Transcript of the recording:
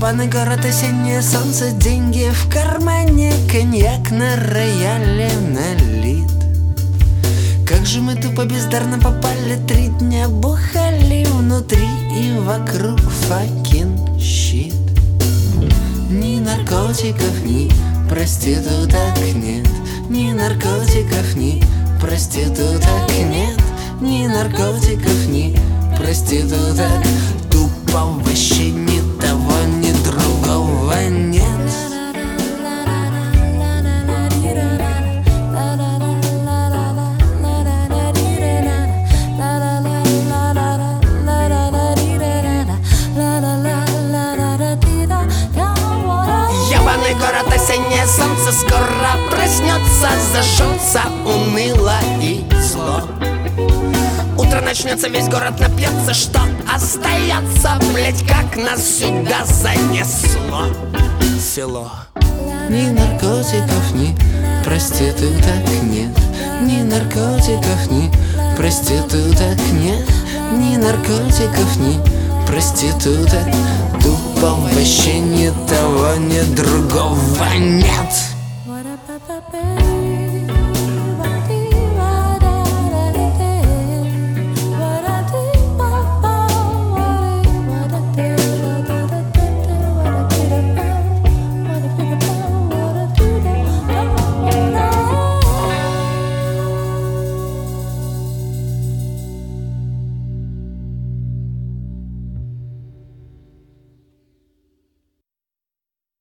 Ебаный город, осеннее солнце, деньги в кармане, коньяк на рояле налит. Как же мы тупо бездарно попали, 3 дня бухали внутри и вокруг факин щит. Ни наркотиков, ни проституток нет, ни наркотиков, ни проституток нет, ни наркотиков, ни проституток. Тупо вообще ни того, ни другого нет. Ебаный город, осеннее солнце скоро проснется, зажжется уныло и зло. Утро начнется, весь город напьется, что остается, блять, как нас сюда занесло. Село. Ни наркотиков, ни проституток нет, ни наркотиков, ни проституток нет, ни наркотиков, ни проституток. Тупо вообще ни того, ни другого нет.